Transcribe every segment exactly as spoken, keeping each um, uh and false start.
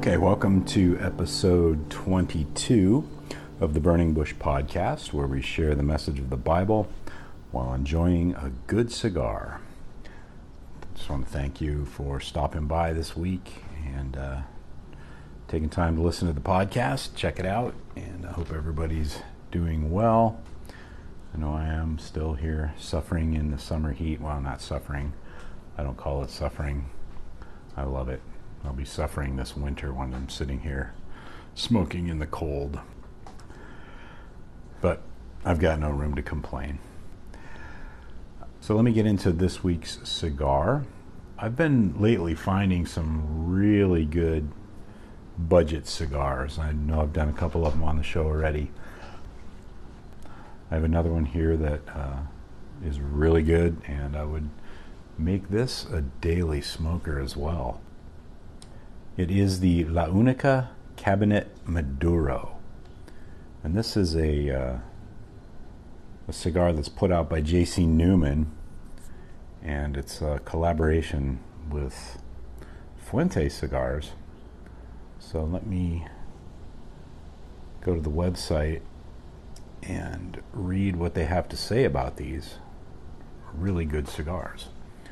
Okay, welcome to episode twenty-two of the Burning Bush podcast, where we share the message of the Bible while enjoying a good cigar. Just want to thank you for stopping by this week and uh, taking time to listen to the podcast. Check it out, and I hope everybody's doing well. I know I am still here suffering in the summer heat. Well, not suffering. I don't call it suffering. I love it. I'll be suffering this winter when I'm sitting here smoking in the cold. But I've got no room to complain. So let me get into this week's cigar. I've been lately finding some really good budget cigars. I know I've done a couple of them on the show already. I have another one here that uh, is really good, and I would make this a daily smoker as well. It is the La Unica Cabinet Maduro. And this is a, uh, a cigar that's put out by J C Newman, and it's a collaboration with Fuente Cigars. So let me go to the website and read what they have to say about these really good cigars.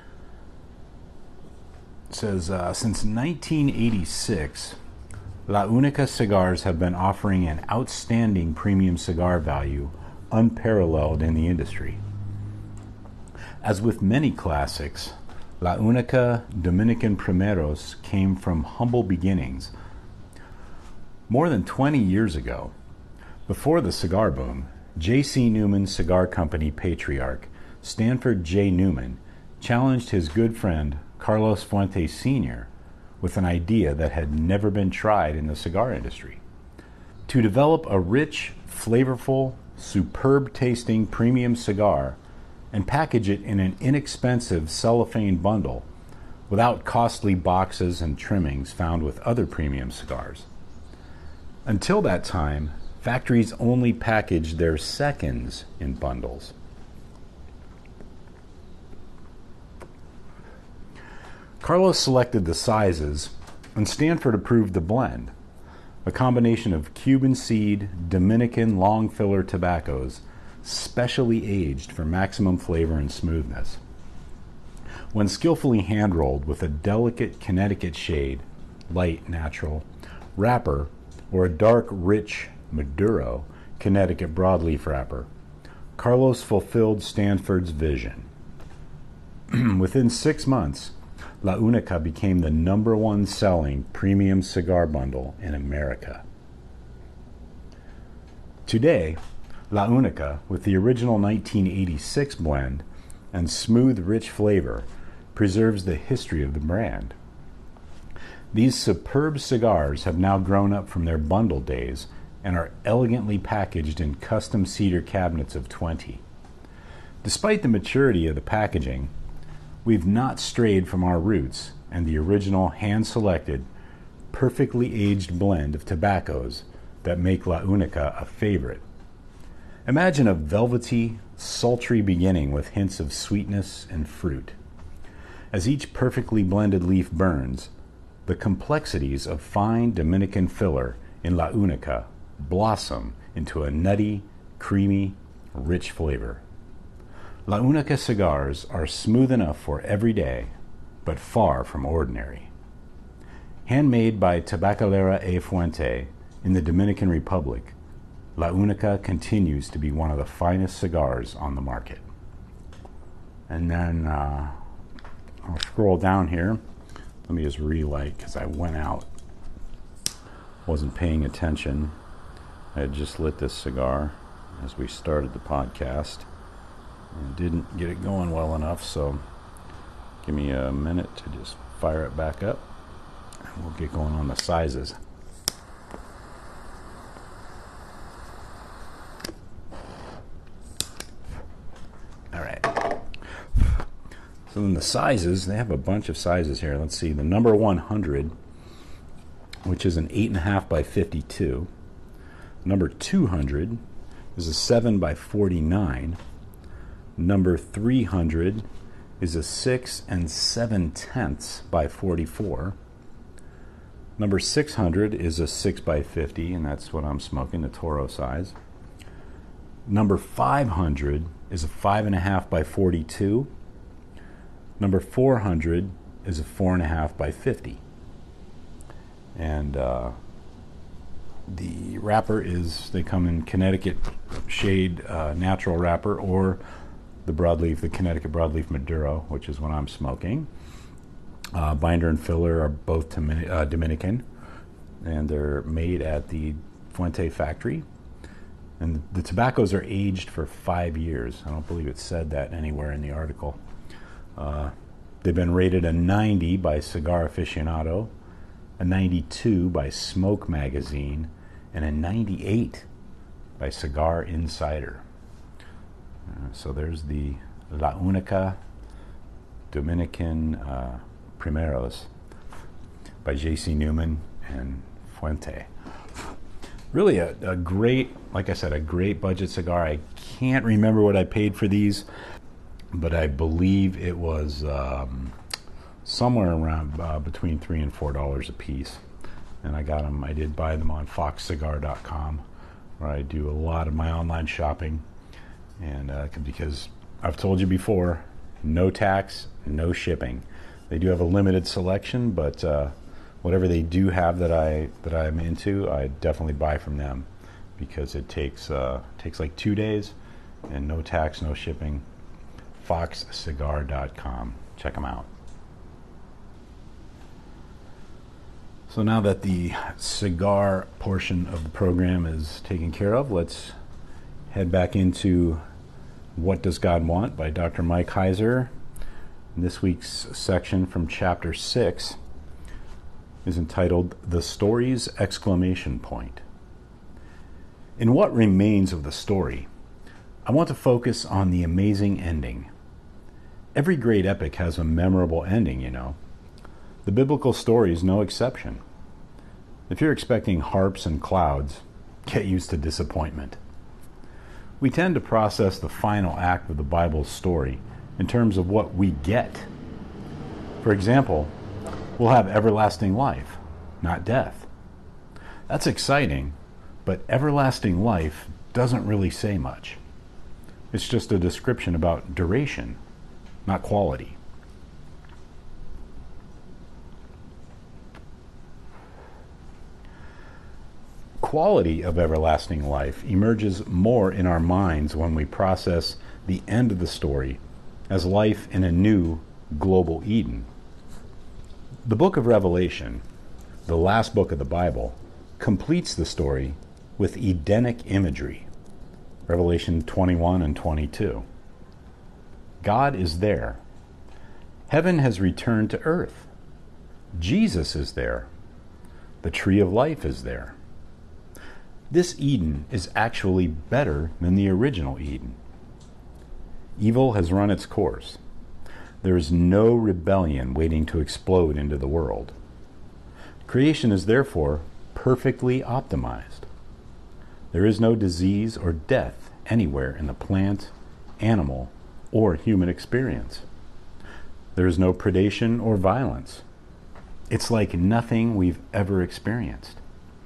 It says, uh, since nineteen eighty-six, La Unica cigars have been offering an outstanding premium cigar value unparalleled in the industry. As with many classics, La Unica Dominican Primeros came from humble beginnings. More than twenty years ago, before the cigar boom, J C Newman Cigar Company patriarch Stanford J. Newman challenged his good friend Carlos Fuentes Senior with an idea that had never been tried in the cigar industry: to develop a rich, flavorful, superb-tasting premium cigar and package it in an inexpensive cellophane bundle without costly boxes and trimmings found with other premium cigars. Until that time, factories only packaged their seconds in bundles. Carlos selected the sizes, and Stanford approved the blend, a combination of Cuban seed, Dominican long filler tobaccos, specially aged for maximum flavor and smoothness. When skillfully hand-rolled with a delicate Connecticut shade, light natural, wrapper, or a dark, rich Maduro Connecticut broadleaf wrapper, Carlos fulfilled Stanford's vision. Within six months, La Unica became the number one selling premium cigar bundle in America. Today, La Unica, with the original nineteen eighty-six blend and smooth, rich flavor, preserves the history of the brand. These superb cigars have now grown up from their bundle days and are elegantly packaged in custom cedar cabinets of twenty. Despite the maturity of the packaging, we've not strayed from our roots and the original hand-selected, perfectly aged blend of tobaccos that make La Unica a favorite. Imagine a velvety, sultry beginning with hints of sweetness and fruit. As each perfectly blended leaf burns, the complexities of fine Dominican filler in La Unica blossom into a nutty, creamy, rich flavor. La Unica cigars are smooth enough for every day, but far from ordinary. Handmade by Tabacalera A. Fuente in the Dominican Republic, La Unica continues to be one of the finest cigars on the market. And then uh, I'll scroll down here. Let me just relight, because I went out, wasn't paying attention. I had just lit this cigar as we started the podcast and didn't get it going well enough, so give me a minute to just fire it back up and we'll get going on the sizes. All right. So then the sizes, they have a bunch of sizes here. Let's see, the number one hundred, which is an eight point five by fifty-two. Number two hundred is a seven by forty-nine. Number three hundred is a six and seven tenths by forty-four. Number six hundred is a six by fifty, and that's what I'm smoking, the Toro size. Number five hundred is a five and a half by forty-two. Number four hundred is a four and a half by fifty. And uh, the wrapper is, they come in Connecticut shade uh, natural wrapper, or the broadleaf, the Connecticut broadleaf Maduro, which is what I'm smoking. Uh, binder and filler are both Domin- uh, Dominican, and they're made at the Fuente factory. And the tobaccos are aged for five years. I don't believe it said that anywhere in the article. Uh, they've been rated a ninety by Cigar Aficionado, a ninety-two by Smoke Magazine, and a ninety-eight by Cigar Insider. Uh, so there's the La Única Dominican uh, Primeros by J C Newman and Fuente. Really a, a great, like I said, a great budget cigar. I can't remember what I paid for these, but I believe it was um, somewhere around uh, between three and four dollars a piece. And I got them, I did buy them on fox cigar dot com, where I do a lot of my online shopping. And uh, because I've told you before, no tax, no shipping. They do have a limited selection, but uh, whatever they do have that I that I'm into, I definitely buy from them, because it takes uh, takes like two days, and no tax, no shipping. fox cigar dot com. Check them out. So now that the cigar portion of the program is taken care of, let's head back into What Does God Want by Doctor Mike Heiser. This week's section from chapter six is entitled The Story's Exclamation Point. In what remains of the story, I want to focus on the amazing ending. Every great epic has a memorable ending, you know. The biblical story is no exception. If you're expecting harps and clouds, get used to disappointment. We tend to process the final act of the Bible's story in terms of what we get. For example, we'll have everlasting life, not death. That's exciting, but everlasting life doesn't really say much. It's just a description about duration, not quality. Quality of everlasting life emerges more in our minds when we process the end of the story as life in a new global Eden. The book of Revelation, the last book of the Bible, completes the story with Edenic imagery. Revelation twenty-one and twenty-two. God is there. Heaven has returned to earth. Jesus is there. The tree of life is there. This Eden is actually better than the original Eden. Evil has run its course. There is no rebellion waiting to explode into the world. Creation is therefore perfectly optimized. There is no disease or death anywhere in the plant, animal, or human experience. There is no predation or violence. It's like nothing we've ever experienced.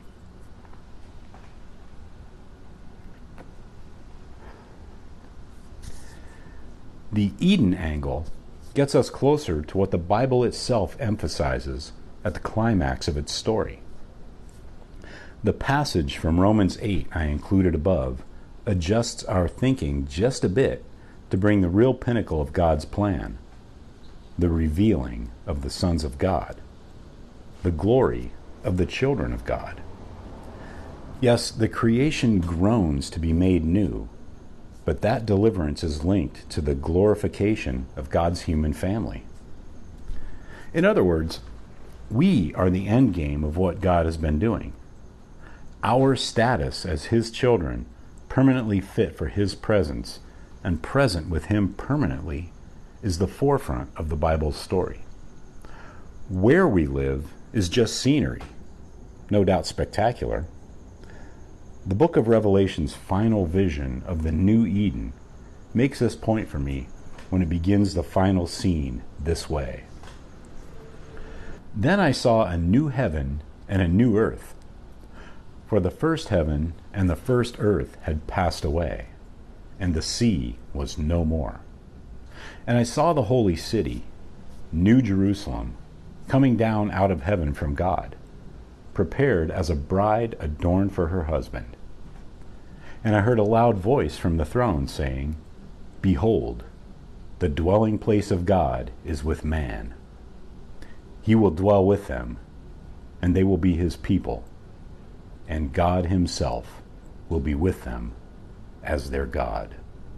The Eden angle gets us closer to what the Bible itself emphasizes at the climax of its story. The passage from Romans eight I included above adjusts our thinking just a bit to bring the real pinnacle of God's plan, the revealing of the sons of God, the glory of the children of God. Yes, the creation groans to be made new, but that deliverance is linked to the glorification of God's human family. In other words, we are the end game of what God has been doing. Our status as His children, permanently fit for His presence and present with Him permanently, is the forefront of the Bible's story. Where we live is just scenery, no doubt spectacular. The book of Revelation's final vision of the new Eden makes this point for me when it begins the final scene this way. Then I saw a new heaven and a new earth. For the first heaven and the first earth had passed away, and the sea was no more. And I saw the holy city, New Jerusalem, coming down out of heaven from God, prepared as a bride adorned for her husband. And I heard a loud voice from the throne saying, Behold, the dwelling place of God is with man. He will dwell with them, and they will be his people, and God himself will be with them as their God.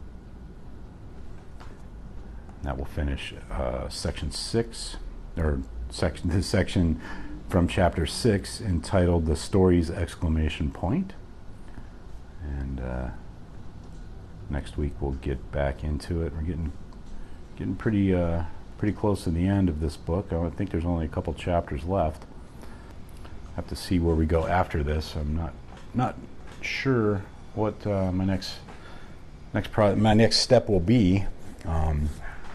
That will finish uh, section six, or section this section from chapter six, entitled "The Stories!" Exclamation point. And uh, next week we'll get back into it. We're getting getting pretty uh, pretty close to the end of this book. I think there's only a couple chapters left. Have to see where we go after this. I'm not not sure what uh, my next next pro- my next step will be. Um,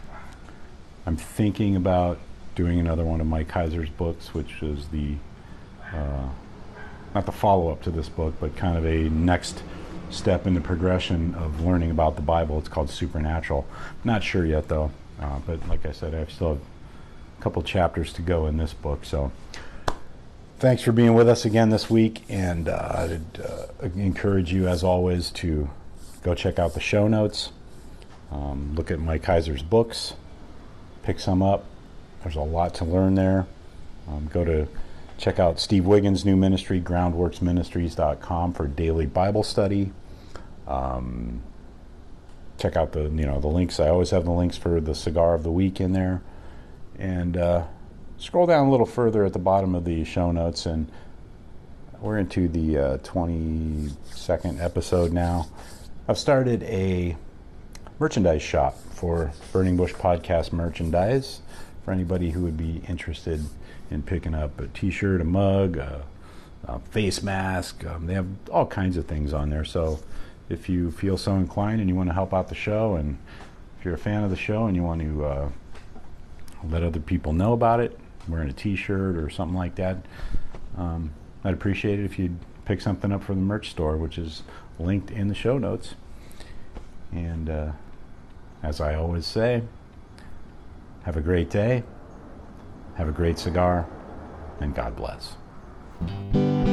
I'm thinking about doing another one of Mike Kaiser's books, which is the uh, not the follow-up to this book, but kind of a next step in the progression of learning about the Bible. It's called Supernatural. Not sure yet, though. Uh, but like I said, I still have a couple chapters to go in this book. So thanks for being with us again this week, and uh, I'd uh, encourage you, as always, to go check out the show notes, um, look at Mike Kaiser's books, pick some up. There's a lot to learn there. Um, go to check out Steve Wiggins' new ministry, groundworks ministries dot com, for daily Bible study. Um, check out the you know the links. I always have the links for the cigar of the week in there, and uh, scroll down a little further at the bottom of the show notes, and we're into the uh, twenty-second episode now. I've started a merchandise shop for Burning Bush Podcast merchandise for anybody who would be interested in picking up a t-shirt, a mug, a, a face mask. Um, they have all kinds of things on there. So if you feel so inclined and you want to help out the show, and if you're a fan of the show and you want to uh, let other people know about it, wearing a t-shirt or something like that, um, I'd appreciate it if you'd pick something up from the merch store, which is linked in the show notes. And uh, as I always say, have a great day, have a great cigar, and God bless.